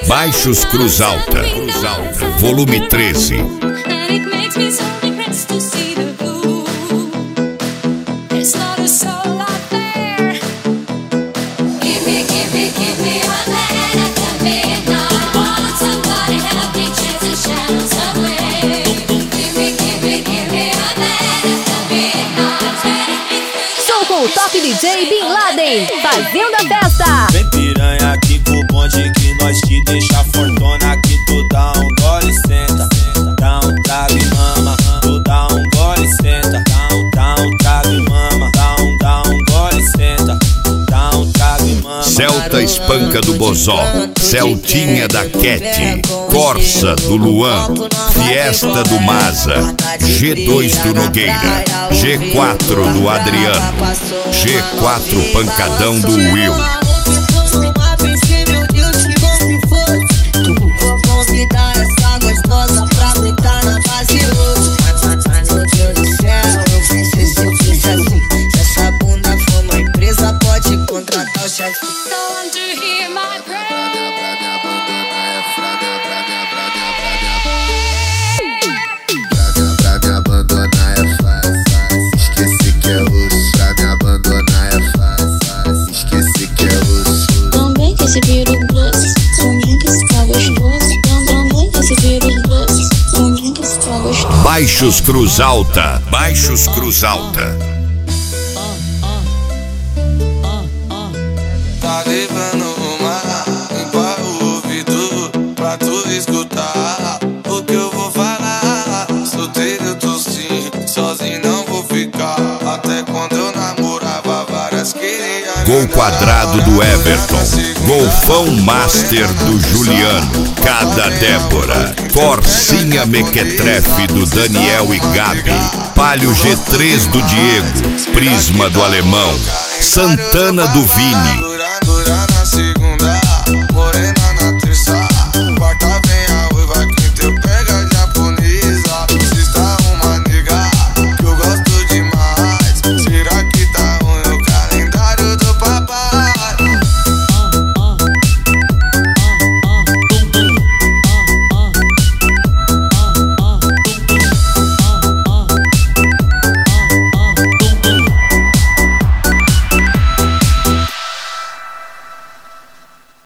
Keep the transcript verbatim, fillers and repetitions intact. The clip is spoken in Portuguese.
Baixos Cruz Alta, volume treze. Sou com o Top D J Bin Laden, fazendo a festa. Vem piranha aqui com o bonde que nós te deixa fortona. Que tu dá um gole e senta, dá um trago e mama. Tu dá um gole e senta, dá um, dá um trago e mama. Dá um, dá um gole e senta, dá um trago e mama. Celta Espanca do Bozó, Celtinha da Cat, Corsa do Luan, Fiesta do Maza, G dois do Nogueira, G quatro do Adriano, G quatro Pancadão do Will. Baixos Cruz Alta, Baixos Cruz Alta. Tá levando uma, limpa o ouvido pra tu escutar o que eu vou falar. Solteiro eu tô sim, sozinho não vou ficar. Até quando eu namorava várias queriam. Gol quadrado do Everton, Golfão Master do Juliano, Cada Débora, Corsinha Mequetrefe do Daniel e Gabi, Palio G três do Diego, Prisma do Alemão, Santana do Vini,